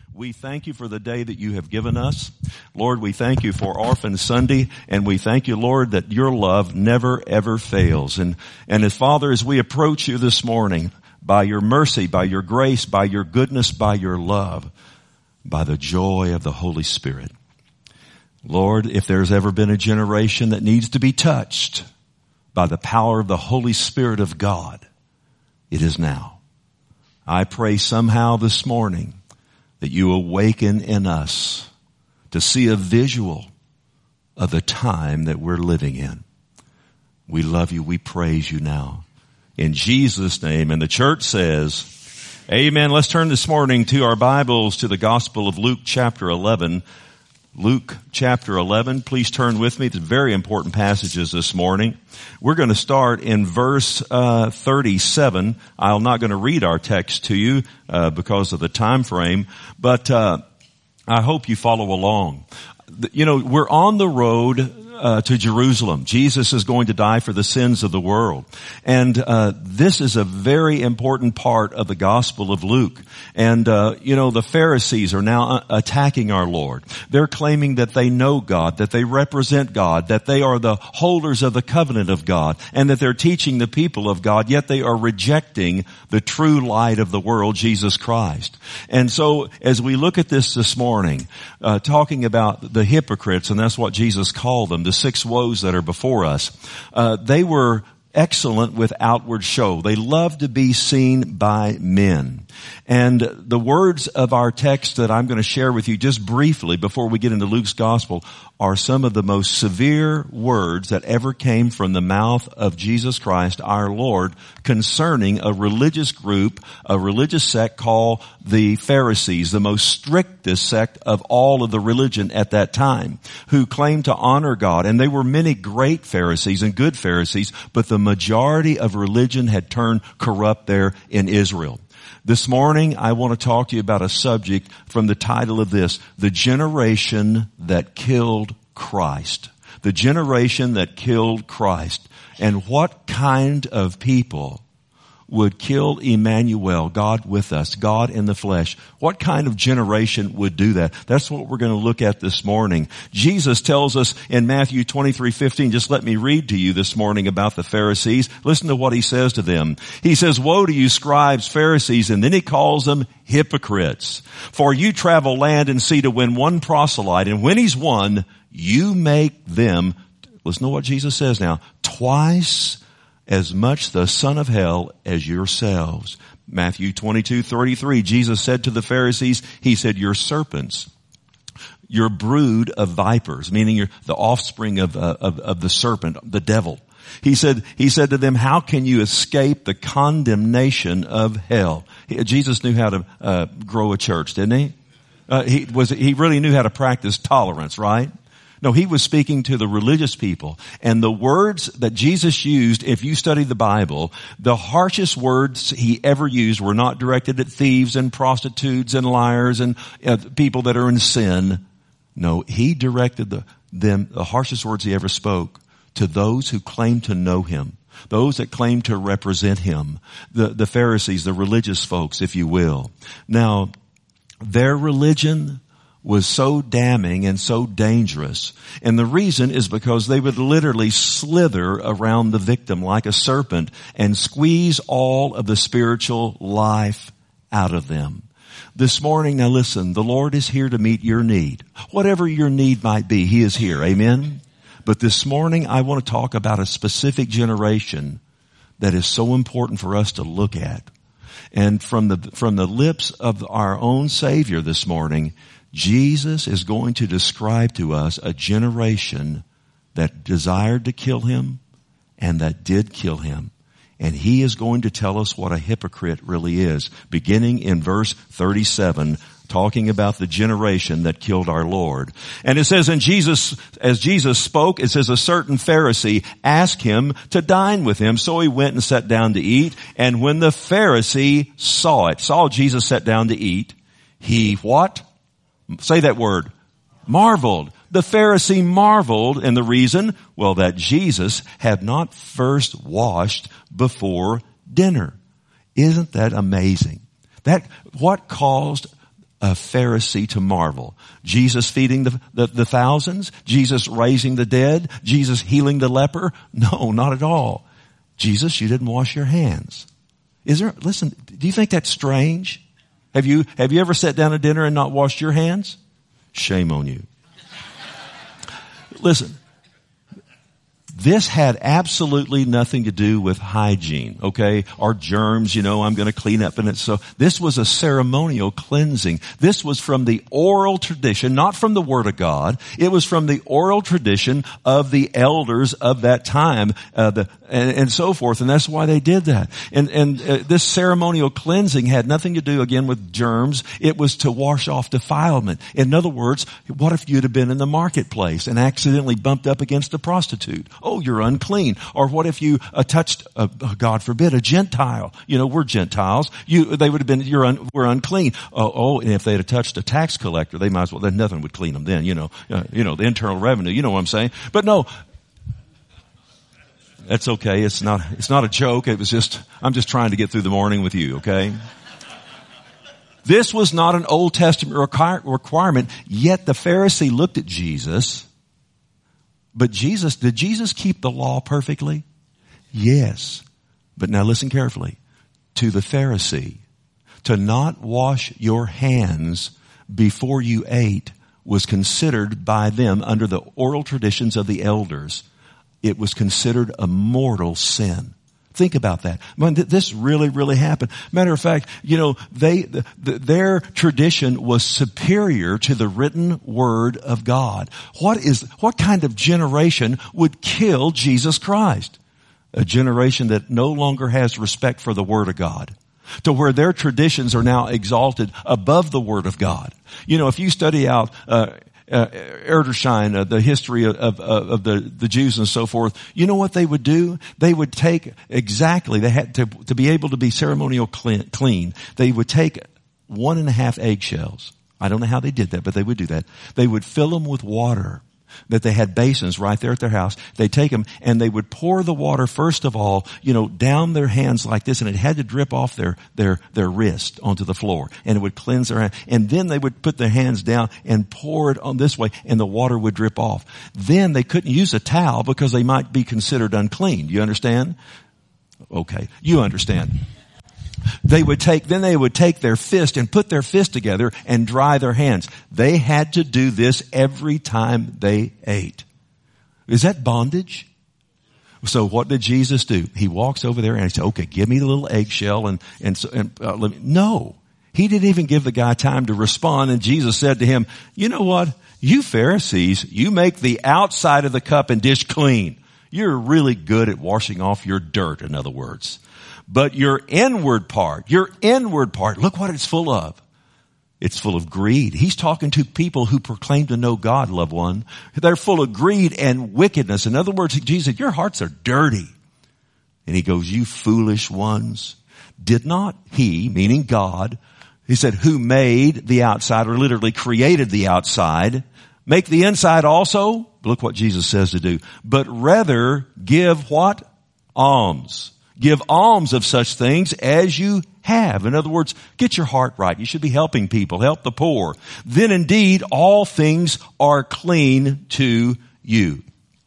We thank you for the day that you have given us. Lord, we thank you for Orphan Sunday, and we thank you, Lord, that your love never, ever fails. And as Father, as we approach you this morning, by your mercy, by your grace, by your goodness, by your love, by the joy of the Holy Spirit. Lord, if there's ever been a generation that needs to be touched by the power of the Holy Spirit of God, it is now. I pray somehow this morning that you awaken in us to see a visual of the time that we're living in. We love you. We praise you now. In Jesus' name. And the church says, amen. Let's turn this morning to our Bibles to the Gospel of Luke chapter 11. Luke chapter 11. Please turn with me. It's very important passages this morning. We're going to start in verse 37. I'm not going to read our text to you because of the time frame, but I hope you follow along. You know, we're on the road to Jerusalem. Jesus is going to die for the sins of the world. And this is a very important part of the Gospel of Luke. And the Pharisees are now attacking our Lord. They're claiming that they know God, that they represent God, that they are the holders of the covenant of God, and that they're teaching the people of God, yet they are rejecting the true light of the world, Jesus Christ. And so as we look at this morning, talking about the hypocrites, and that's what Jesus called them, the 6 woes that are before us, they were excellent with outward show. They loved to be seen by men. And the words of our text that I'm going to share with you just briefly before we get into Luke's gospel are some of the most severe words that ever came from the mouth of Jesus Christ, our Lord, concerning a religious group, a religious sect called the Pharisees, the most strictest sect of all of the religion at that time, who claimed to honor God. And there were many great Pharisees and good Pharisees, but the majority of religion had turned corrupt there in Israel. This morning, I want to talk to you about a subject from the title of this, The Generation That Killed Christ. The generation that killed Christ. And what kind of people would kill Emmanuel, God with us, God in the flesh? What kind of generation would do that? That's what we're going to look at this morning. Jesus tells us in Matthew 23:15, just let me read to you this morning about the Pharisees. Listen to what he says to them. He says, "Woe to you, scribes, Pharisees," and then he calls them hypocrites. "For you travel land and sea to win one proselyte, and when he's won, you make them," listen to what Jesus says now, "twice as much the son of hell as yourselves." Matthew 22:33, Jesus said to the Pharisees, he said, "You're serpents, you're brood of vipers," meaning you're the offspring of the serpent, the devil. He said to them, "How can you escape the condemnation of hell?" Jesus knew how to grow a church, didn't he? He really knew how to practice tolerance, right? No, he was speaking to the religious people. And the words that Jesus used, if you study the Bible, the harshest words he ever used were not directed at thieves and prostitutes and liars and people that are in sin. No, he directed the harshest words he ever spoke to those who claimed to know him, those that claimed to represent him, the Pharisees, the religious folks, if you will. Now, their religion was so damning and so dangerous. And the reason is because they would literally slither around the victim like a serpent and squeeze all of the spiritual life out of them. This morning, now listen, the Lord is here to meet your need. Whatever your need might be, he is here. Amen? But this morning, I want to talk about a specific generation that is so important for us to look at. And from the lips of our own Savior this morning, Jesus is going to describe to us a generation that desired to kill him and that did kill him. And he is going to tell us what a hypocrite really is, beginning in verse 37, talking about the generation that killed our Lord. And it says, as Jesus spoke, it says, a certain Pharisee asked him to dine with him. So he went and sat down to eat. And when the Pharisee saw Jesus sat down to eat, he what? Say that word. Marveled. The Pharisee marveled, and the reason? Well, that Jesus had not first washed before dinner. Isn't that amazing? What caused a Pharisee to marvel. Jesus feeding the thousands? Jesus raising the dead? Jesus healing the leper? No, not at all. Jesus, you didn't wash your hands. Listen, do you think that's strange? Have you ever sat down at dinner and not washed your hands? Shame on you. Listen, this had absolutely nothing to do with hygiene, okay? Or germs, I'm going to clean up in it. So this was a ceremonial cleansing. This was from the oral tradition, not from the Word of God. It was from the oral tradition of the elders of that time, and so forth. And that's why they did that. And this ceremonial cleansing had nothing to do, again, with germs. It was to wash off defilement. In other words, what if you'd have been in the marketplace and accidentally bumped up against a prostitute? Oh, you're unclean. Or what if you touched, God forbid, a Gentile? We're Gentiles. They would have been, we're unclean. And if they'd have touched a tax collector, they might as well, then nothing would clean them then, the internal revenue, you know what I'm saying? But no, that's okay. It's not a joke. I'm just trying to get through the morning with you, okay? This was not an Old Testament requirement, yet the Pharisee looked at Jesus. But did Jesus keep the law perfectly? Yes. But now listen carefully. To the Pharisee, to not wash your hands before you ate was considered by them under the oral traditions of the elders. It was considered a mortal sin. Think about that. This really, really happened. Matter of fact, their tradition was superior to the written word of God. What kind of generation would kill Jesus Christ? A generation that no longer has respect for the word of God, to where their traditions are now exalted above the word of God. If you study out, Erdős, the history of the Jews and so forth, you know what they would do? They would take they had to be able to be ceremonial clean. They would take 1.5 eggshells. I don't know how they did that, but they would do that. They would fill them with water. That they had basins right there at their house. They'd take them and they would pour the water first of all, down their hands like this, and it had to drip off their wrist onto the floor, and it would cleanse their hand. And then they would put their hands down and pour it on this way, and the water would drip off. Then they couldn't use a towel because they might be considered unclean. Do you understand? Okay, you understand. They would take their fist and put their fist together and dry their hands. They had to do this every time they ate. Is that bondage? So what did Jesus do? He walks over there and he said, okay, give me the little eggshell no. He didn't even give the guy time to respond, and Jesus said to him, you know what? You Pharisees, you make the outside of the cup and dish clean. You're really good at washing off your dirt, in other words. But your inward part, look what it's full of. It's full of greed. He's talking to people who proclaim to know God, loved one. They're full of greed and wickedness. In other words, Jesus said, your hearts are dirty. And he goes, you foolish ones. Did not he, meaning God, he said, who made the outside, or literally created the outside, make the inside also? Look what Jesus says to do. But rather give what? Alms. Give alms of such things as you have. In other words, get your heart right. You should be helping people, help the poor. Then indeed all things are clean to you.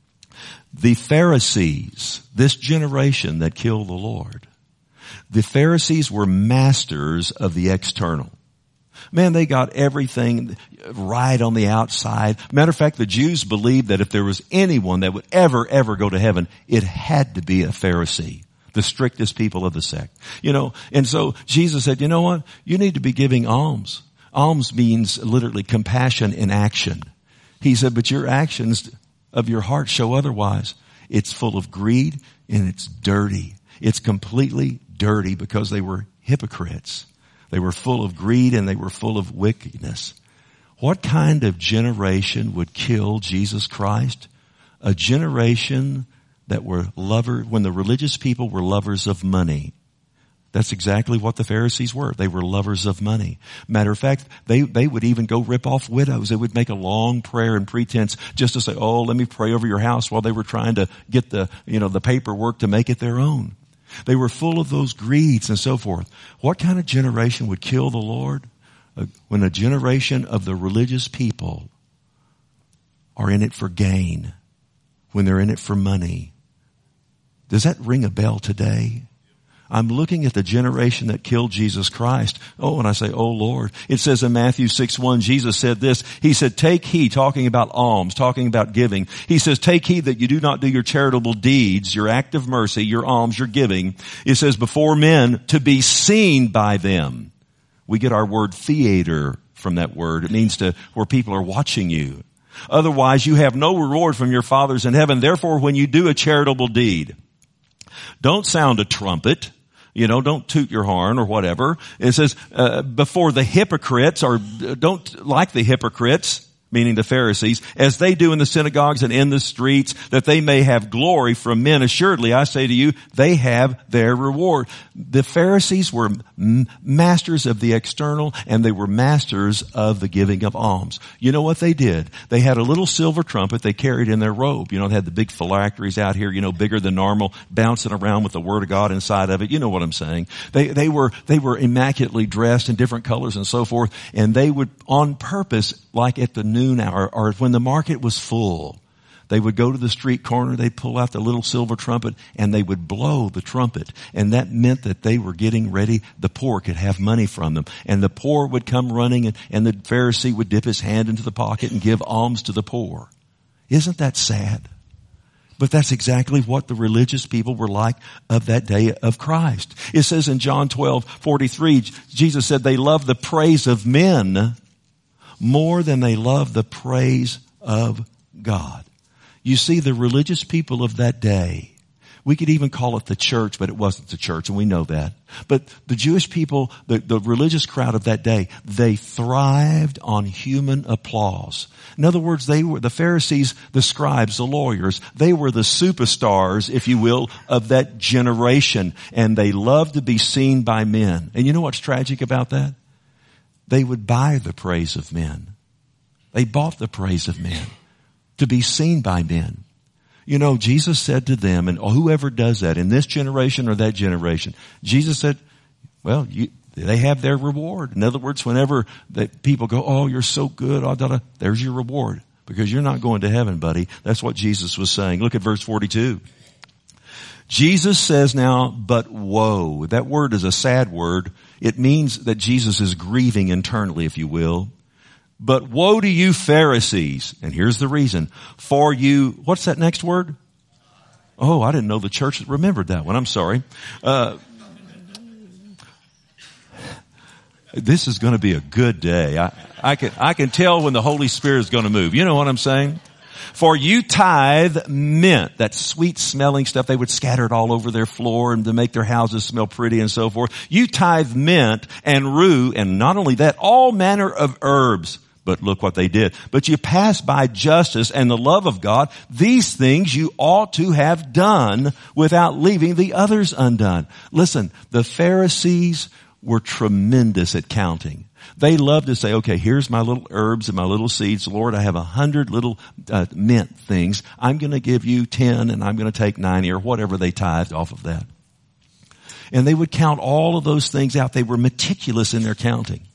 The Pharisees, this generation that killed the Lord, the Pharisees were masters of the external. Man, they got everything right on the outside. Matter of fact, the Jews believed that if there was anyone that would ever go to heaven, it had to be a Pharisee. The strictest people of the sect. And so Jesus said, you know what? You need to be giving alms. Alms means literally compassion in action. He said, but your actions of your heart show otherwise. It's full of greed and it's dirty. It's completely dirty because they were hypocrites. They were full of greed and they were full of wickedness. What kind of generation would kill Jesus Christ? A generation that were when the religious people were lovers of money. That's exactly what the Pharisees were. They were lovers of money. Matter of fact, they would even go rip off widows. They would make a long prayer and pretense just to say, oh, let me pray over your house, while they were trying to get the paperwork to make it their own. They were full of those greeds and so forth. What kind of generation would kill the Lord? when a generation of the religious people are in it for gain, when they're in it for money. Does that ring a bell today? I'm looking at the generation that killed Jesus Christ. Oh, and I say, oh Lord. It says in Matthew 6:1, Jesus said this. He said, take heed, talking about alms, talking about giving. He says, take heed that you do not do your charitable deeds, your act of mercy, your alms, your giving. It says, before men to be seen by them. We get our word theater from that word. It means where people are watching you. Otherwise, you have no reward from your fathers in heaven. Therefore, when you do a charitable deed, don't sound a trumpet. Don't toot your horn or whatever. It says, before the hypocrites, or don't like the hypocrites, meaning the Pharisees, as they do in the synagogues and in the streets, that they may have glory from men. Assuredly, I say to you, they have their reward. The Pharisees were masters of the external, and they were masters of the giving of alms. You know what they did? They had a little silver trumpet they carried in their robe. They had the big phylacteries out here, bigger than normal, bouncing around with the Word of God inside of it. You know what I'm saying? They were immaculately dressed in different colors and so forth, and they would, on purpose, like at the noon hour or when the market was full, they would go to the street corner, they'd pull out the little silver trumpet, and they would blow the trumpet. And that meant that they were getting ready. The poor could have money from them. And the poor would come running, and the Pharisee would dip his hand into the pocket and give alms to the poor. Isn't that sad? But that's exactly what the religious people were like of that day of Christ. It says in John 12:43, Jesus said they love the praise of men more than they love the praise of God. You see, the religious people of that day, we could even call it the church, but it wasn't the church, and we know that. But the Jewish people, the religious crowd of that day, they thrived on human applause. In other words, they were the Pharisees, the scribes, the lawyers. They were the superstars, if you will, of that generation, and they loved to be seen by men. And you know what's tragic about that? They would buy the praise of men. They bought the praise of men to be seen by men. Jesus said to them, and whoever does that in this generation or that generation, Jesus said, well, they have their reward. In other words, whenever people go, oh, you're so good, there's your reward, because you're not going to heaven, buddy. That's what Jesus was saying. Look at verse 42. Jesus says now, but woe. That word is a sad word. It means that Jesus is grieving internally, if you will. But woe to you Pharisees. And here's the reason. For you, what's that next word? Oh, I didn't know the church remembered that one. I'm sorry. This is going to be a good day. I can tell when the Holy Spirit is going to move. You know what I'm saying? For you tithe mint, that sweet smelling stuff. They would scatter it all over their floor and to make their houses smell pretty and so forth. You tithe mint and rue, and not only that, all manner of herbs. But look what they did. But you pass by justice and the love of God. These things you ought to have done without leaving the others undone. Listen, the Pharisees were tremendous at counting. They loved to say, okay, here's my little herbs and my little seeds. Lord, I have 100 little mint things. I'm going to give you 10 and I'm going to take 90 or whatever they tithed off of that. And they would count all of those things out. They were meticulous in their counting.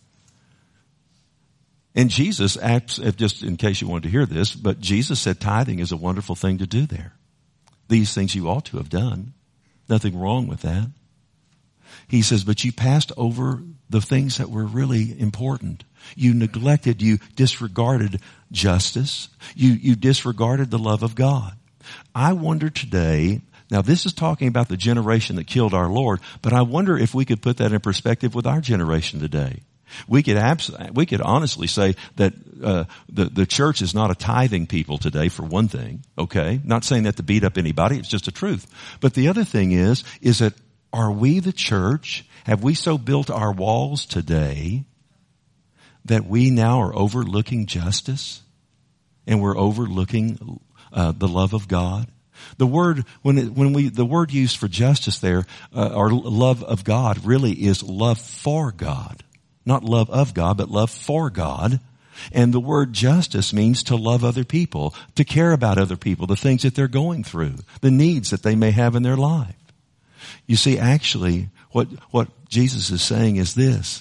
And Jesus, just in case you wanted to hear this, but Jesus said tithing is a wonderful thing to do there. These things you ought to have done. Nothing wrong with that. He says, but you passed over the things that were really important. You neglected, you disregarded justice. You disregarded the love of God. I wonder today, now this is talking about the generation that killed our Lord, but I wonder if we could put that in perspective with our generation today. We could honestly say that the church is not a tithing people today, for one thing. Okay, not saying that to beat up anybody; it's just the truth. But the other thing is that are we the church? Have we so built our walls today that we now are overlooking justice and we're overlooking the love of God? The word the word used for justice there, or love of God, really is love for God. Not love of God, but love for God. And the word justice means to love other people, to care about other people, the things that they're going through, the needs that they may have in their life. You see, actually, what Jesus is saying is this.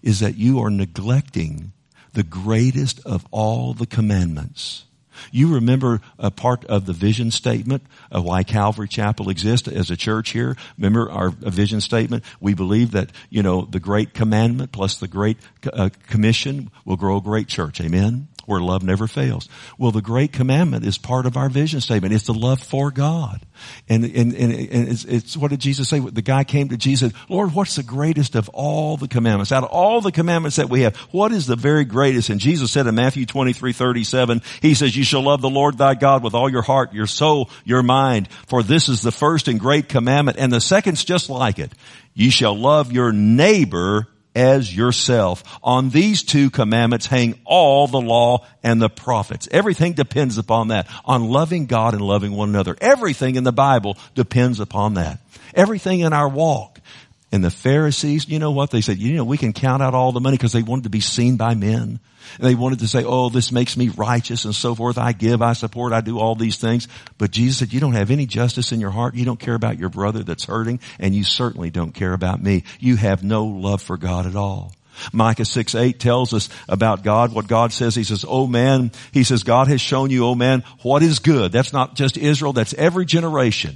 is that you are neglecting the greatest of all the commandments. You remember a part of the vision statement of why Calvary Chapel exists as a church here? Remember our vision statement? We believe that, the great commandment plus the great commission will grow a great church. Amen? Where love never fails. Well, the great commandment is part of our vision statement. It's the love for God. And it's what did Jesus say? The guy came to Jesus and said, Lord, what's the greatest of all the commandments? Out of all the commandments that we have, what is the very greatest? And Jesus said in Matthew 23:37, he says, you shall love the Lord thy God with all your heart, your soul, your mind. For this is the first and great commandment. And the second's just like it. You shall love your neighbor as yourself. On these two commandments hang all the law and the prophets. Everything depends upon that, on loving God and loving one another. Everything in the Bible depends upon that. Everything in our walk. And the Pharisees, you know what? They said, we can count out all the money because they wanted to be seen by men. And they wanted to say, oh, this makes me righteous and so forth. I give, I support, I do all these things. But Jesus said, you don't have any justice in your heart. You don't care about your brother that's hurting. And you certainly don't care about me. You have no love for God at all. Micah 6:8 tells us about God, what God says. He says, oh man, he says, God has shown you, oh man, what is good. That's not just Israel. That's every generation.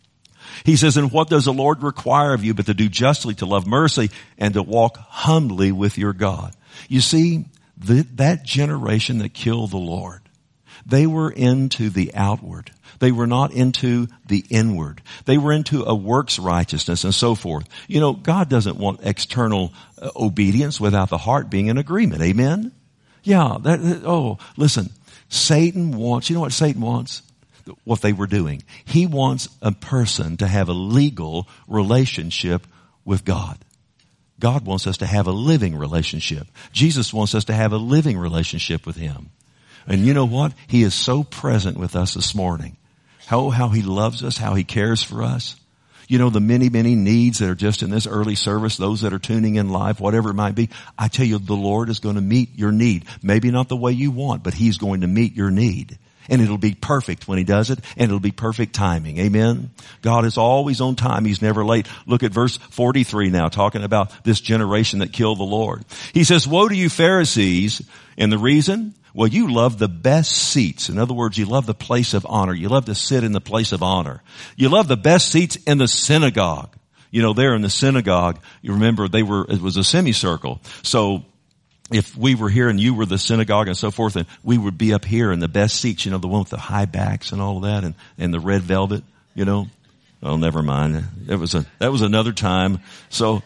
He says, and what does the Lord require of you but to do justly, to love mercy, and to walk humbly with your God? You see, that generation that killed the Lord, they were into the outward. They were not into the inward. They were into a works righteousness and so forth. God doesn't want external obedience without the heart being in agreement. Amen? Yeah. Listen, Satan wants, what Satan wants? What they were doing. He wants a person to have a legal relationship with God. God wants us to have a living relationship. Jesus wants us to have a living relationship with Him. And you know what? He is so present with us this morning. How He loves us, how He cares for us. The many, many needs that are just in this early service, those that are tuning in live, whatever it might be. I tell you, the Lord is going to meet your need. Maybe not the way you want, but He's going to meet your need. And it'll be perfect when He does it, and it'll be perfect timing. Amen? God is always on time. He's never late. Look at verse 43 now, talking about this generation that killed the Lord. He says, woe to you Pharisees. And the reason? Well, you love the best seats. In other words, you love the place of honor. You love to sit in the place of honor. You love the best seats in the synagogue. There in the synagogue, you remember it was a semicircle. So, if we were here and you were the synagogue and so forth, and we would be up here in the best seats, the one with the high backs and all of that, and the red velvet, Oh, never mind. That was another time. So,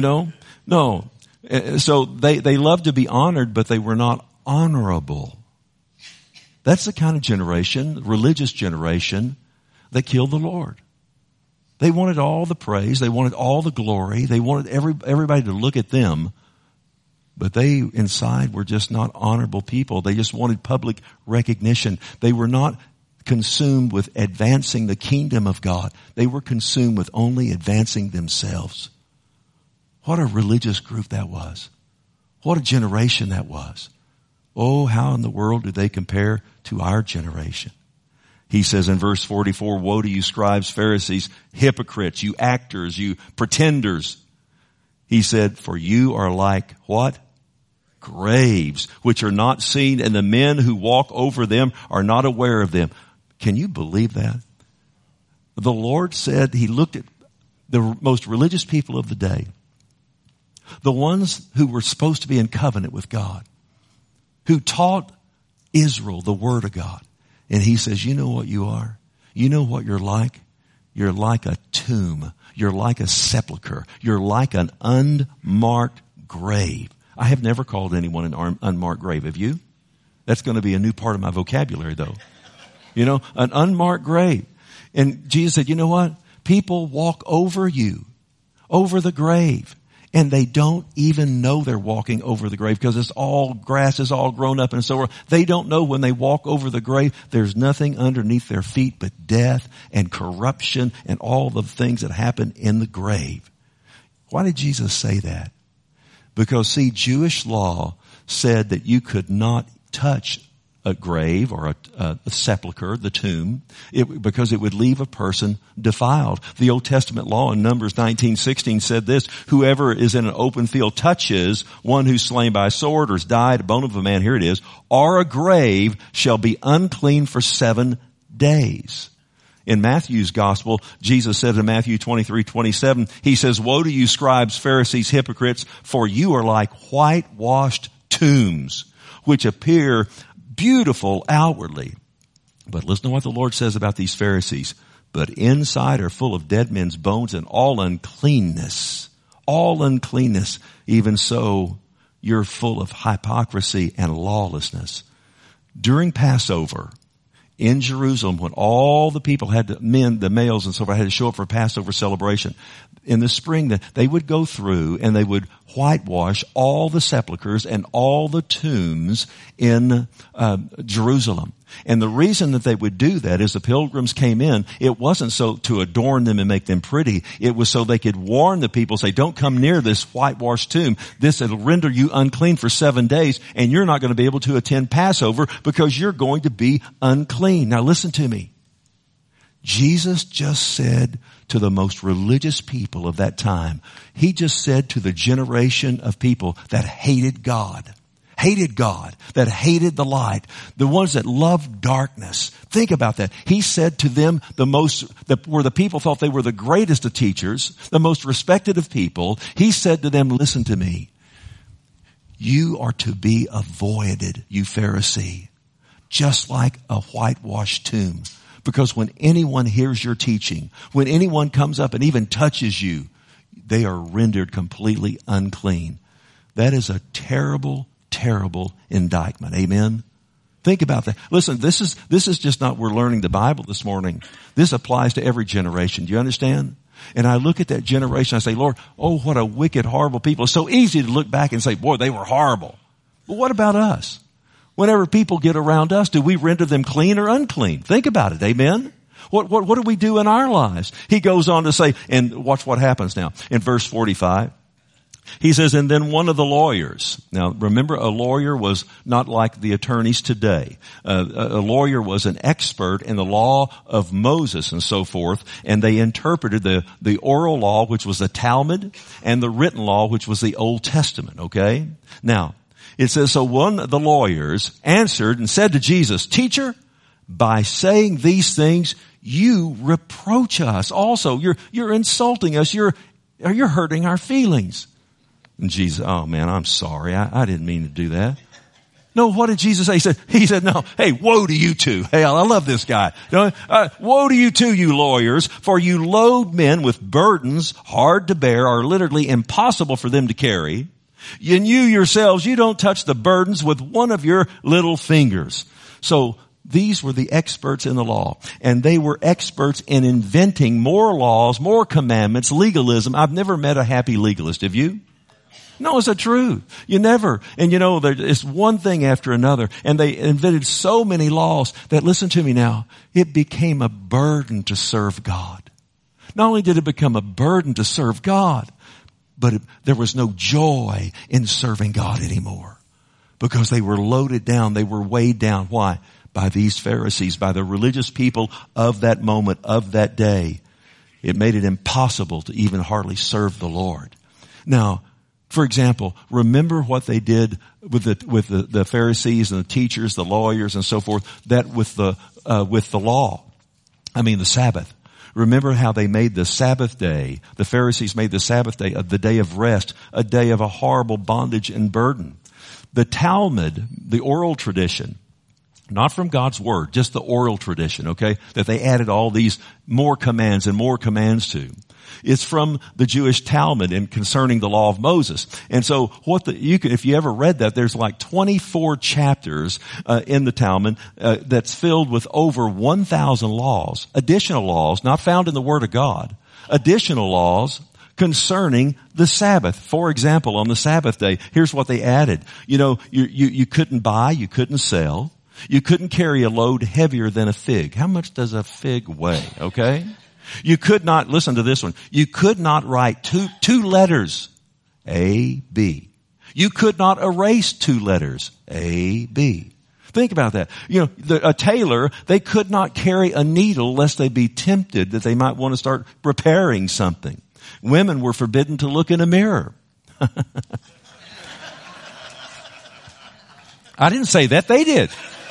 no. So they loved to be honored, but they were not honorable. That's the kind of generation, religious generation, that killed the Lord. They wanted all the praise. They wanted all the glory. They wanted everybody to look at them. But they inside were just not honorable people. They just wanted public recognition. They were not consumed with advancing the kingdom of God. They were consumed with only advancing themselves. What a religious group that was. What a generation that was. Oh, how in the world do they compare to our generation? He says in verse 44, woe to you scribes, Pharisees, hypocrites, you actors, you pretenders. He said, for you are like what? Graves, which are not seen, and the men who walk over them are not aware of them. Can you believe that? The Lord said He looked at the most religious people of the day, the ones who were supposed to be in covenant with God, who taught Israel the Word of God. And He says, you know what you are? You know what you're like? You're like a tomb. You're like a sepulcher. You're like an unmarked grave. I have never called anyone an unmarked grave. Have you? That's going to be a new part of my vocabulary, though. An unmarked grave. And Jesus said, you know what? People walk over you, over the grave, and they don't even know they're walking over the grave because it's all grass is all grown up and so on. They don't know when they walk over the grave, there's nothing underneath their feet but death and corruption and all the things that happen in the grave. Why did Jesus say that? Because, see, Jewish law said that you could not touch a grave or a sepulcher, the tomb, because it would leave a person defiled. The Old Testament law in Numbers 19:16 said this: whoever is in an open field touches one who's slain by a sword or has died, a bone of a man, here it is, or a grave, shall be unclean for 7 days. In Matthew's gospel, Jesus said in Matthew 23:27, he says, woe to you scribes, Pharisees, hypocrites, for you are like whitewashed tombs, which appear beautiful outwardly. But listen to what the Lord says about these Pharisees. But inside are full of dead men's bones and all uncleanness. All uncleanness. Even so, you're full of hypocrisy and lawlessness. During Passover, in Jerusalem, when all the people had to, the males and so forth, had to show up for a Passover celebration, in the spring, they would go through and they would whitewash all the sepulchers and all the tombs in Jerusalem. And the reason that they would do that is the pilgrims came in, it wasn't so to adorn them and make them pretty. It was so they could warn the people, say, don't come near this whitewashed tomb. This will render you unclean for 7 days, and you're not going to be able to attend Passover because you're going to be unclean. Now listen to me. Jesus just said to the most religious people of that time, he just said to the generation of people that hated God, that hated the light, the ones that loved darkness. Think about that. He said to them, where the people thought they were the greatest of teachers, the most respected of people, he said to them, listen to me. You are to be avoided, you Pharisee, just like a whitewashed tomb. Because when anyone hears your teaching, when anyone comes up and even touches you, they are rendered completely unclean. That is a terrible, terrible indictment. Amen? Think about that. Listen, this is just not, we're learning the Bible this morning. This applies to every generation. Do you understand? And I look at that generation, I say, Lord, oh, what a wicked, horrible people. It's so easy to look back and say, boy, they were horrible. But what about us? Whenever people get around us, do we render them clean or unclean? Think about it. Amen? What do we do in our lives? He goes on to say, and watch what happens now. In verse 45, he says, and then one of the lawyers. Now, remember, a lawyer was not like the attorneys today. A lawyer was an expert in the law of Moses and so forth, and they interpreted the oral law, which was the Talmud, and the written law, which was the Old Testament, okay? Now, it says, so one of the lawyers answered and said to Jesus, Teacher, by saying these things, you reproach us. Also, you're insulting us. You're hurting our feelings. And Jesus, oh man, I'm sorry. I didn't mean to do that. No, what did Jesus say? He said, no, hey, woe to you two. Hey, I love this guy. Woe to you two, you lawyers, for you load men with burdens hard to bear, are literally impossible for them to carry. And you yourselves, you don't touch the burdens with one of your little fingers. So these were the experts in the law. And they were experts in inventing more laws, more commandments, legalism. I've never met a happy legalist. Have you? No, is that true? You never. And you know, it's one thing after another. And they invented so many laws that, listen to me now, it became a burden to serve God. Not only did it become a burden to serve God, but there was no joy in serving God anymore because they were loaded down. They were weighed down. Why? By these Pharisees, by the religious people of that moment, of that day. It made it impossible to even hardly serve the Lord. Now, for example, remember what they did with the Pharisees and the teachers, the lawyers and so forth, that with the law. The Sabbath. Remember how they made the Sabbath day, the Pharisees made the Sabbath day the day of rest, a day of a horrible bondage and burden. The Talmud, the oral tradition, not from God's Word, just the oral tradition, okay, that they added all these more commands to. It's from the Jewish Talmud and concerning the law of Moses. And so if you ever read that, there's like 24 chapters in the Talmud that's filled with over 1,000 laws, additional laws, not found in the Word of God, additional laws concerning the Sabbath. For example, on the Sabbath day, here's what they added. You couldn't buy, you couldn't sell, you couldn't carry a load heavier than a fig. How much does a fig weigh? Okay? You could not, listen to this one, you could not write two letters, A, B. You could not erase two letters, A, B. Think about that. A tailor, they could not carry a needle lest they be tempted that they might want to start repairing something. Women were forbidden to look in a mirror. I didn't say that. They did.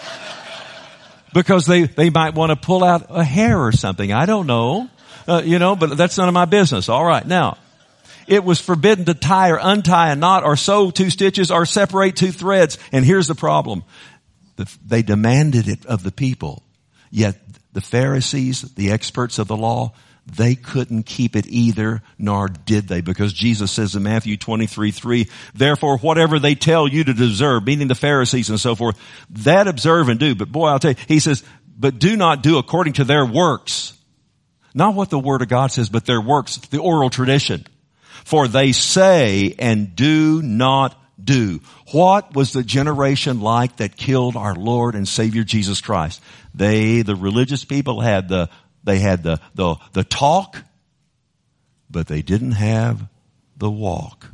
Because they might want to pull out a hair or something. I don't know. But that's none of my business. All right. Now, it was forbidden to tie or untie a knot or sew 2 stitches or separate 2 threads. And here's the problem. They demanded it of the people. Yet the Pharisees, the experts of the law, they couldn't keep it either, nor did they. Because Jesus says in Matthew 23:3, therefore whatever they tell you to observe, meaning the Pharisees and so forth, that observe and do. But boy, I'll tell you, he says, but do not do according to their works. Not what the Word of God says, but their works, the oral tradition. For they say and do not do. What was the generation like that killed our Lord and Savior Jesus Christ? The religious people had the talk, but they didn't have the walk.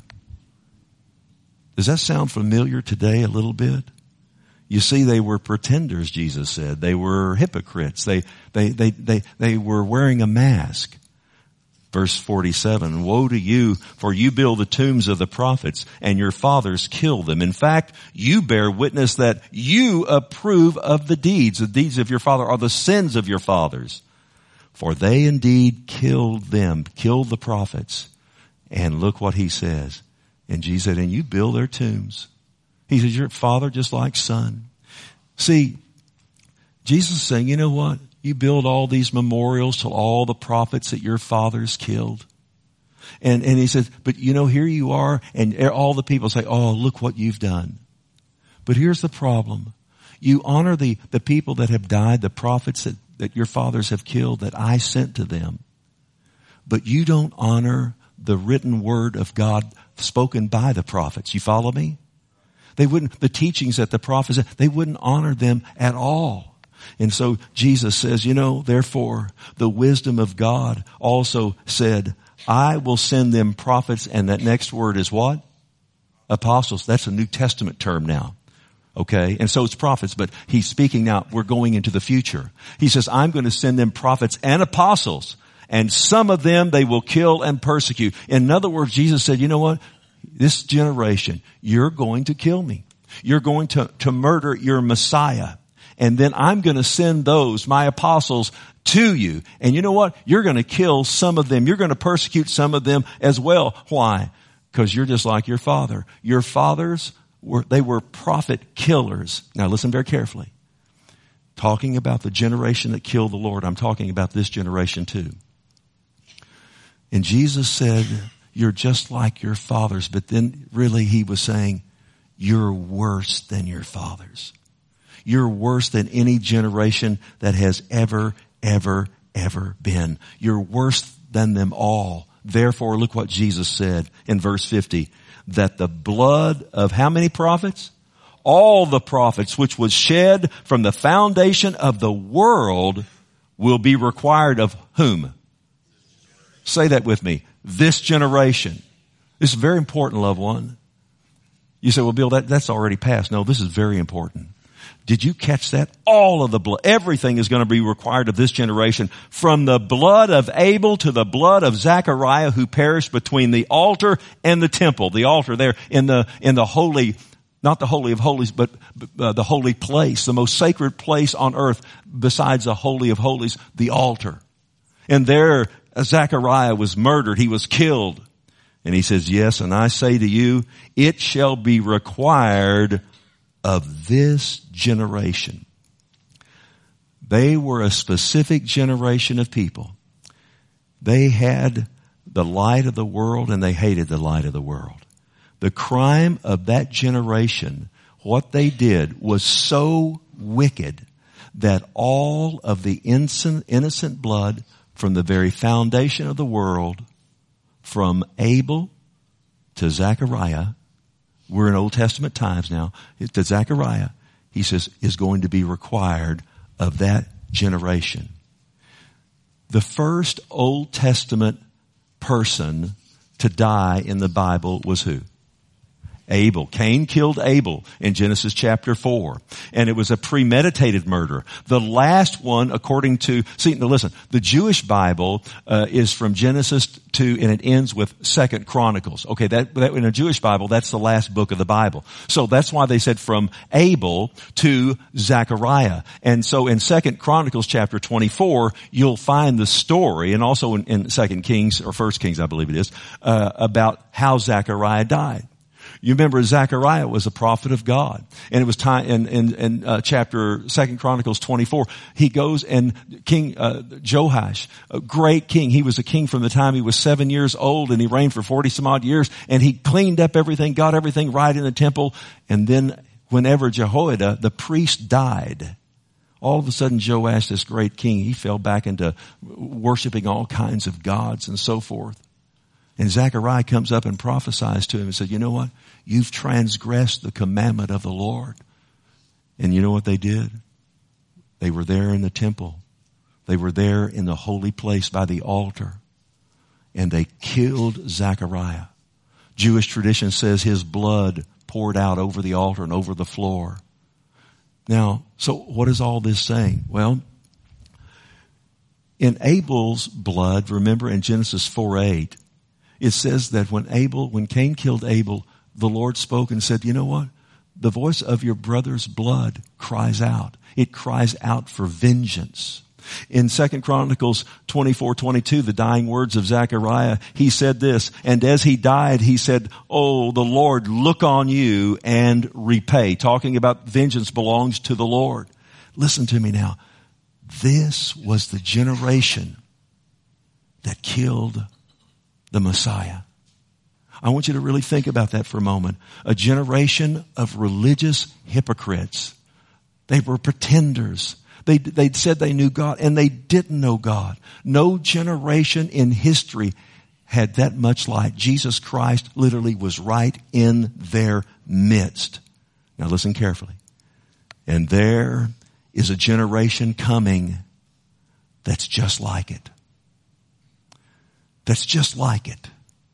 Does that sound familiar today a little bit? You see, they were pretenders, Jesus said. They were hypocrites. They were wearing a mask. Verse 47, woe to you, for you build the tombs of the prophets, and your fathers kill them. In fact, you bear witness that you approve of the deeds. The deeds of your father are the sins of your fathers. For they indeed killed them, killed the prophets. And look what he says. And Jesus said, and you build their tombs. He says, your father just like son. See, Jesus is saying, you know what? You build all these memorials to all the prophets that your fathers killed. And he says, but here you are, and all the people say, oh, look what you've done. But here's the problem. You honor the people that have died, the prophets that your fathers have killed, that I sent to them. But you don't honor the written word of God spoken by the prophets. You follow me? The teachings that the prophets, they wouldn't honor them at all. And so Jesus says, therefore the wisdom of God also said, I will send them prophets. And that next word is what? Apostles. That's a New Testament term now. Okay. And so it's prophets, but he's speaking now. We're going into the future. He says, I'm going to send them prophets and apostles, and some of them they will kill and persecute. In other words, Jesus said, you know what? This generation, you're going to kill me. You're going to murder your Messiah. And then I'm going to send those, my apostles, to you. And you know what? You're going to kill some of them. You're going to persecute some of them as well. Why? Because you're just like your father. Your fathers were prophet killers. Now listen very carefully. Talking about the generation that killed the Lord, I'm talking about this generation too. And Jesus said, you're just like your fathers. But then really he was saying, you're worse than your fathers. You're worse than any generation that has ever been. You're worse than them all. Therefore, look what Jesus said in verse 50, that the blood of how many prophets? All the prophets which was shed from the foundation of the world will be required of whom? Say that with me. This generation. This is very important, loved one. You say, well, Bill, that's already passed. No, this is very important. Did you catch that? All of the blood, everything is going to be required of this generation, from the blood of Abel to the blood of Zechariah, who perished between the altar and the temple. The altar there in the holy, not the Holy of Holies, but the holy place, the most sacred place on earth besides the Holy of Holies, the altar. And there Zechariah was murdered. He was killed. And he says, yes, and I say to you, it shall be required of this generation. They were a specific generation of people. They had the light of the world and they hated the light of the world. The crime of that generation, what they did was so wicked that all of the innocent blood from the very foundation of the world, from Abel to Zechariah, we're in Old Testament times now, to Zechariah, he says, is going to be required of that generation. The first Old Testament person to die in the Bible was who? Abel. Cain killed Abel in Genesis chapter 4. And it was a premeditated murder. The last one, according to, now listen, the Jewish Bible is from Genesis to, and it ends with 2 Chronicles. Okay, that in a Jewish Bible, that's the last book of the Bible. So that's why they said from Abel to Zechariah. And so in 2 Chronicles chapter 24, you'll find the story, and also in 2 Kings, or 1 Kings, I believe it is, about how Zechariah died. You remember Zechariah was a prophet of God. And it was time in chapter 2 Chronicles 24. He goes and King Joash, a great king. He was a king from the time he was 7 years old, and he reigned for 40 some odd years, and he cleaned up everything, got everything right in the temple. And then whenever Jehoiada, the priest, died, all of a sudden Joash, this great king, he fell back into worshiping all kinds of gods and so forth. And Zechariah comes up and prophesies to him and said, you know what? You've transgressed the commandment of the Lord. And you know what they did? They were there in the temple. They were there in the holy place by the altar. And they killed Zechariah. Jewish tradition says his blood poured out over the altar and over the floor. Now, so what is all this saying? Well, in Abel's blood, remember in Genesis 4:8, it says that when Cain killed Abel, the Lord spoke and said, you know what? The voice of your brother's blood cries out. It cries out for vengeance. In 2 Chronicles 24:22, the dying words of Zechariah, he said this, and as he died, he said, oh, the Lord, look on you and repay. Talking about vengeance belongs to the Lord. Listen to me now. This was the generation that killed the Messiah. I want you to really think about that for a moment. A generation of religious hypocrites. They were pretenders. They said they knew God, and they didn't know God. No generation in history had that much light. Jesus Christ literally was right in their midst. Now listen carefully. And there is a generation coming that's just like it. That's just like it.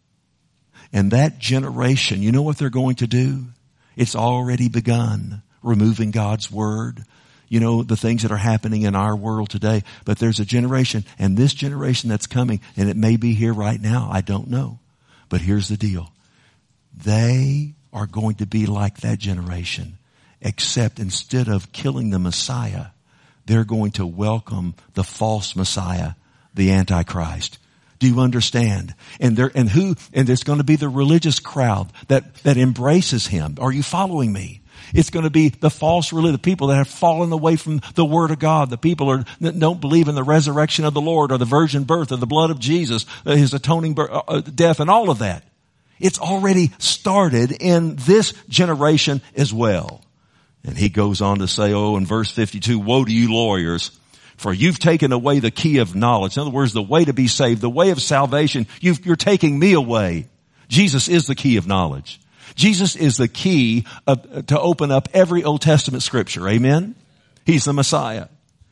And that generation, you know what they're going to do? It's already begun. Removing God's word. You know, the things that are happening in our world today. But there's a generation, and this generation that's coming, and it may be here right now, I don't know. But here's the deal. They are going to be like that generation. Except instead of killing the Messiah, they're going to welcome the false Messiah, the Antichrist. Do you understand? And it's going to be the religious crowd that embraces him. Are you following me? It's going to be the false religion, the people that have fallen away from the Word of God, the people that don't believe in the resurrection of the Lord or the virgin birth or the blood of Jesus, his atoning death and all of that. It's already started in this generation as well. And he goes on to say, in verse 52, woe to you lawyers, for you've taken away the key of knowledge. In other words, the way to be saved, the way of salvation, you're taking me away. Jesus is the key of knowledge. Jesus is the key to open up every Old Testament scripture. Amen? He's the Messiah.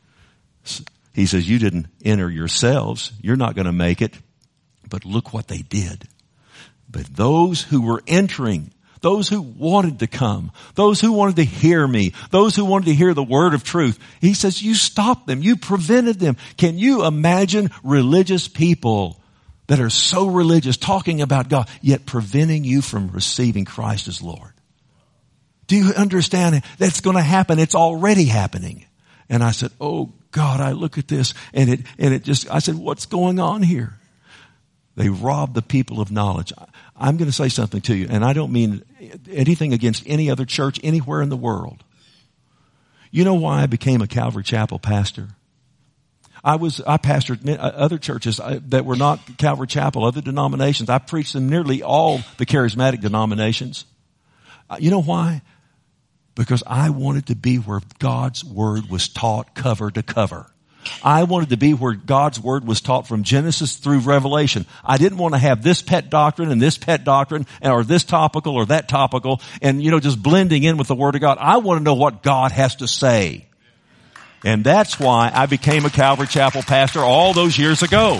He says, you didn't enter yourselves. You're not going to make it. But look what they did. But those who were entering, those who wanted to come, those who wanted to hear me, those who wanted to hear the word of truth, he says, you stopped them. You prevented them. Can you imagine religious people that are so religious, talking about God, yet preventing you from receiving Christ as Lord? Do you understand? That's going to happen. It's already happening. And I said, oh God, I look at this and I said, what's going on here? They robbed the people of knowledge. I'm going to say something to you, and I don't mean anything against any other church anywhere in the world. You know why I became a Calvary Chapel pastor? I pastored other churches that were not Calvary Chapel, other denominations. I preached in nearly all the charismatic denominations. You know why? Because I wanted to be where God's word was taught cover to cover. I wanted to be where God's word was taught from Genesis through Revelation. I didn't want to have this pet doctrine and this pet doctrine or this topical or that topical and, just blending in with the word of God. I want to know what God has to say. And that's why I became a Calvary Chapel pastor all those years ago.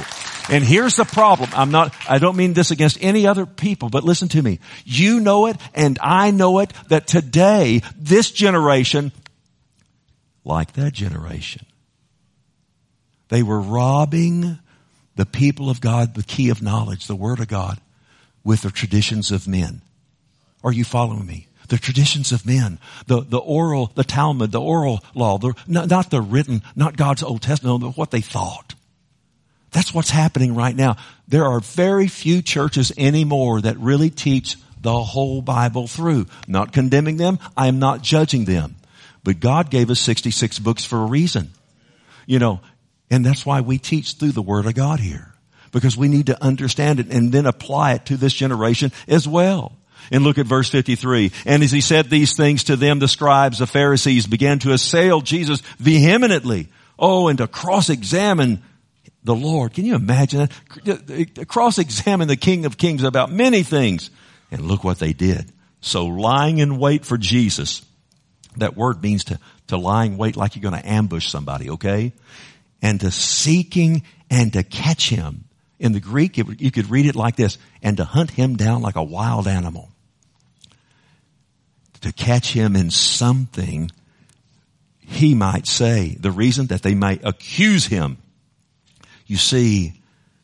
And here's the problem. I don't mean this against any other people, but listen to me. You know it and I know it that today, this generation, like that generation, they were robbing the people of God, the key of knowledge, the Word of God, with the traditions of men. Are you following me? The traditions of men, the oral, the Talmud, the oral law, not the written, not God's Old Testament, but what they thought. That's what's happening right now. There are very few churches anymore that really teach the whole Bible through. Not condemning them. I am not judging them. But God gave us 66 books for a reason. You know, and that's why we teach through the Word of God here. Because we need to understand it and then apply it to this generation as well. And look at verse 53. And as he said these things to them, the scribes, the Pharisees began to assail Jesus vehemently. Oh, and to cross-examine the Lord. Can you imagine that? Cross-examine the King of Kings about many things. And look what they did. So lying in wait for Jesus. That word means to lie in wait like you're going to ambush somebody, okay? And to seeking and to catch him. In the Greek, you could read it like this. And to hunt him down like a wild animal. To catch him in something he might say. The reason that they might accuse him. You see,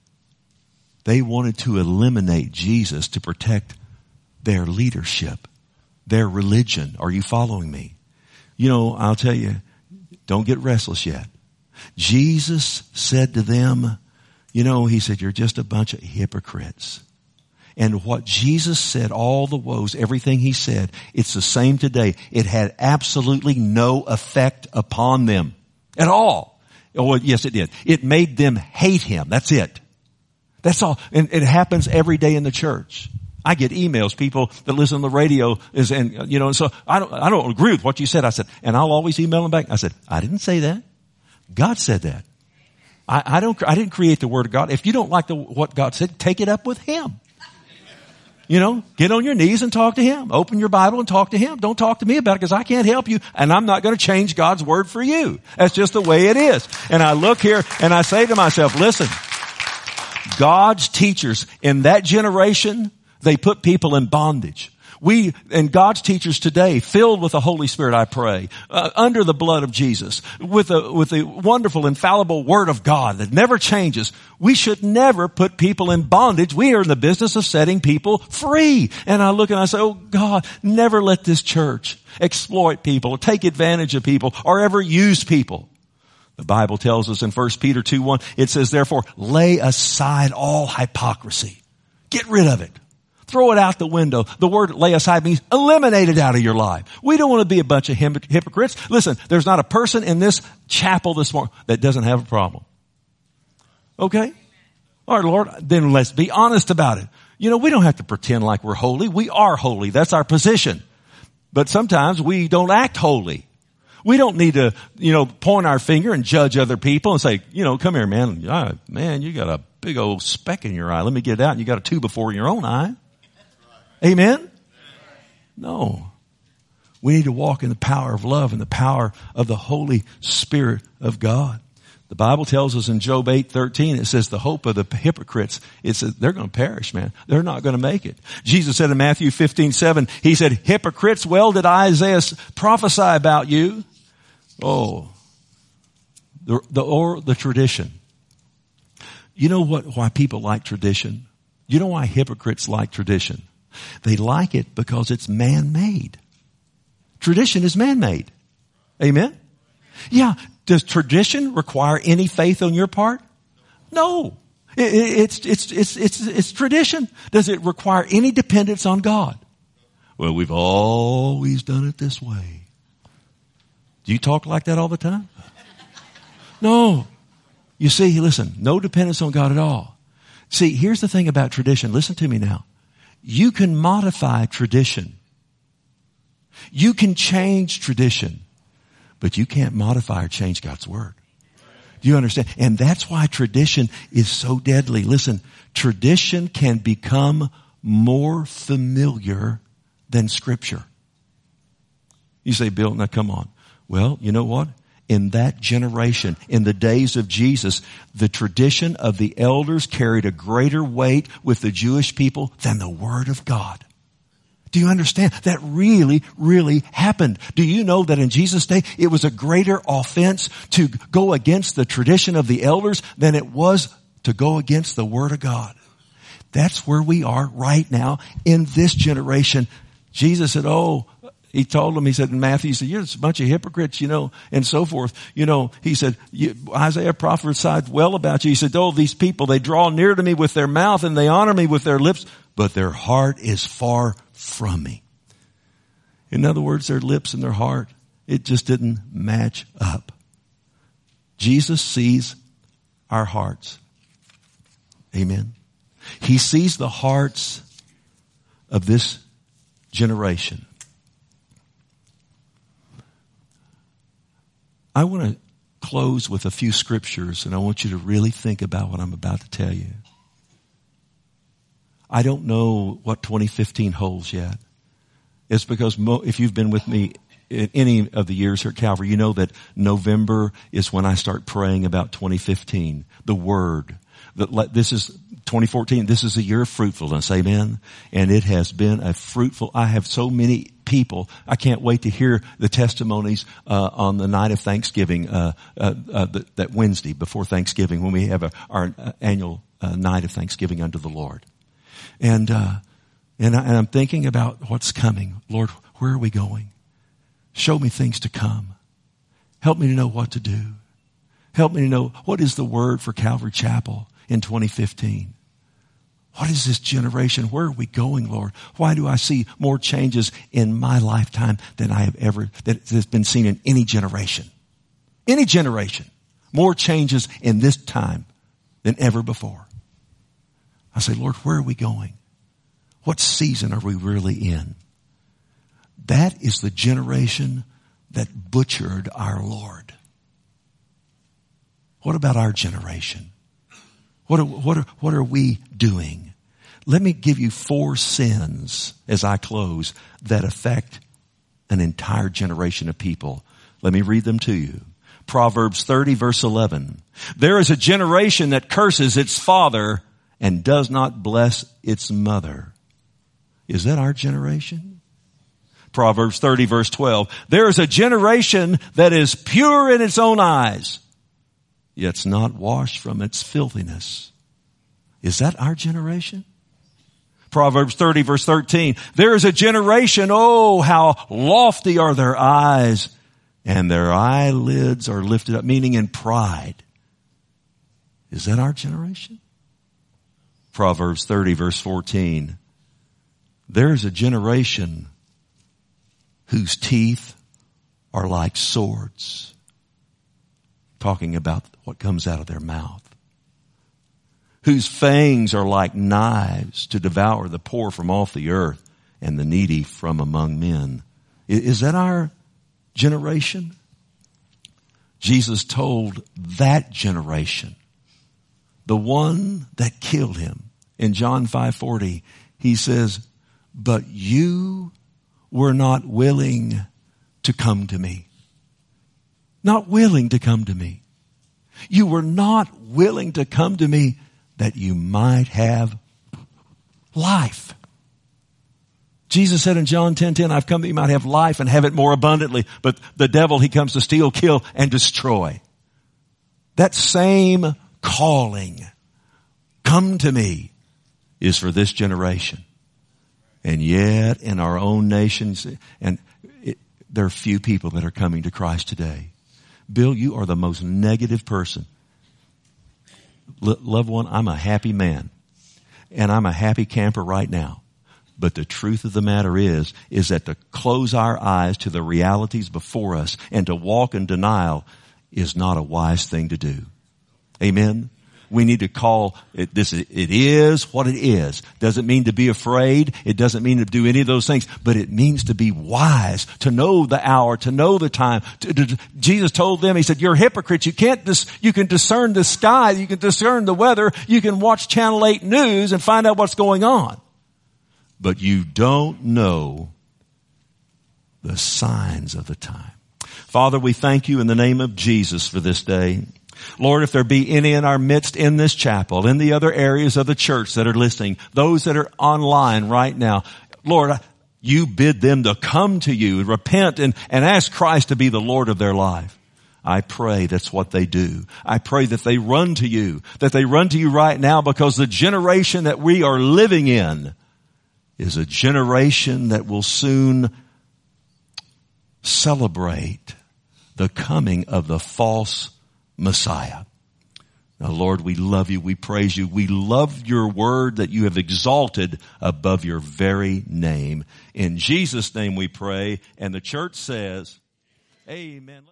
they wanted to eliminate Jesus to protect their leadership, their religion. Are you following me? You know, I'll tell you, don't get restless yet. Jesus said to them, you know, he said, you're just a bunch of hypocrites. And what Jesus said, all the woes, everything he said, it's the same today. It had absolutely no effect upon them at all. Oh, yes, it did. It made them hate him. That's it. That's all. And it happens every day in the church. I get emails, people that listen on the radio and so I don't agree with what you said. I said, and I'll always email them back. I said, I didn't say that. God said that. I didn't create the Word of God. If you don't like what God said, take it up with Him. You know, get on your knees and talk to Him. Open your Bible and talk to Him. Don't talk to me about it because I can't help you and I'm not going to change God's Word for you. That's just the way it is. And I look here and I say to myself, listen, God's teachers in that generation, they put people in bondage. We, and God's teachers today, filled with the Holy Spirit, I pray, under the blood of Jesus, with the wonderful, infallible Word of God that never changes, we should never put people in bondage. We are in the business of setting people free. And I look and I say, oh God, never let this church exploit people or take advantage of people or ever use people. The Bible tells us in 1 Peter 2:1, it says, therefore, lay aside all hypocrisy. Get rid of it. Throw it out the window. The word lay aside means eliminate it out of your life. We don't want to be a bunch of hypocrites. Listen, there's not a person in this chapel this morning that doesn't have a problem. Okay? All right, Lord, then let's be honest about it. You know, we don't have to pretend like we're holy. We are holy. That's our position. But sometimes we don't act holy. We don't need to, point our finger and judge other people and say, come here, man. Man, you got a big old speck in your eye. Let me get it out. And you got a two before in your own eye. Amen? No. We need to walk in the power of love and the power of the Holy Spirit of God. The Bible tells us in Job 8:13, it says the hope of the hypocrites, it says they're going to perish, man. They're not going to make it. Jesus said in Matthew 15:7, he said, hypocrites, well did Isaiah prophesy about you. Oh, the tradition. You know why people like tradition? You know why hypocrites like tradition? They like it because it's man-made. Tradition is man-made. Amen? Yeah. Does tradition require any faith on your part? No. It's tradition. Does it require any dependence on God? Well, we've always done it this way. Do you talk like that all the time? No. You see, listen, no dependence on God at all. See, here's the thing about tradition. Listen to me now. You can modify tradition. You can change tradition, but you can't modify or change God's Word. Do you understand? And that's why tradition is so deadly. Listen, tradition can become more familiar than Scripture. You say, Bill, now come on. Well, you know what? in that generation, in the days of Jesus, the tradition of the elders carried a greater weight with the Jewish people than the Word of God. Do you understand? That really, really happened. Do you know that in Jesus' day, it was a greater offense to go against the tradition of the elders than it was to go against the Word of God? That's where we are right now in this generation. Jesus said, he told them, he said in Matthew, he said, you're just a bunch of hypocrites, and so forth. He said, Isaiah prophesied well about you. He said, these people, they draw near to me with their mouth and they honor me with their lips, but their heart is far from me. In other words, their lips and their heart, it just didn't match up. Jesus sees our hearts. Amen. He sees the hearts of this generation. I want to close with a few scriptures, and I want you to really think about what I'm about to tell you. I don't know what 2015 holds yet. It's because if you've been with me in any of the years here at Calvary, you know that November is when I start praying about 2015. The Word. This is 2014. This is a year of fruitfulness. Amen. And it has been a fruitful, I have so many people. I can't wait to hear the testimonies, on the night of Thanksgiving, that Wednesday before Thanksgiving when we have our annual night of Thanksgiving unto the Lord. And I'm thinking about what's coming. Lord, where are we going? Show me things to come. Help me to know what to do. Help me to know what is the word for Calvary Chapel in 2015. What is this generation? Where are we going, Lord? Why do I see more changes in my lifetime than that has been seen in any generation? Any generation. More changes in this time than ever before. I say, Lord, where are we going? What season are we really in? That is the generation that butchered our Lord. What about our generation? What are we doing? Let me give you 4 sins as I close that affect an entire generation of people. Let me read them to you. Proverbs 30 verse 11. There is a generation that curses its father and does not bless its mother. Is that our generation? Proverbs 30 verse 12. There is a generation that is pure in its own eyes, yet it's not washed from its filthiness. Is that our generation? Proverbs 30 verse 13. There is a generation, how lofty are their eyes, and their eyelids are lifted up, meaning in pride. Is that our generation? Proverbs 30 verse 14. There is a generation whose teeth are like swords. Talking about what comes out of their mouth. Whose fangs are like knives to devour the poor from off the earth and the needy from among men. Is that our generation? Jesus told that generation, the one that killed him, in John 5:40, he says, but you were not willing to come to me. Not willing to come to me. You were not willing to come to me that you might have life. Jesus said in John 10:10, I've come that you might have life and have it more abundantly. But the devil, he comes to steal, kill, and destroy. That same calling, come to me, is for this generation. And yet in our own nations, there are few people that are coming to Christ today. Bill, you are the most negative person. Loved one, I'm a happy man. And I'm a happy camper right now. But the truth of the matter is that to close our eyes to the realities before us and to walk in denial is not a wise thing to do. Amen? We need to call it this. It is what it is. Doesn't mean to be afraid. It doesn't mean to do any of those things, but it means to be wise, to know the hour, to know the time. Jesus told them, he said, you're hypocrites. You can discern the sky. You can discern the weather. You can watch Channel 8 News and find out what's going on. But you don't know the signs of the time. Father, we thank you in the name of Jesus for this day. Lord, if there be any in our midst in this chapel, in the other areas of the church that are listening, those that are online right now, Lord, you bid them to come to you and repent and ask Christ to be the Lord of their life. I pray that's what they do. I pray that they run to you right now, because the generation that we are living in is a generation that will soon celebrate the coming of the false Messiah. Now, Lord, we love you. We praise you. We love your word that you have exalted above your very name. In Jesus' name we pray. And the church says, amen.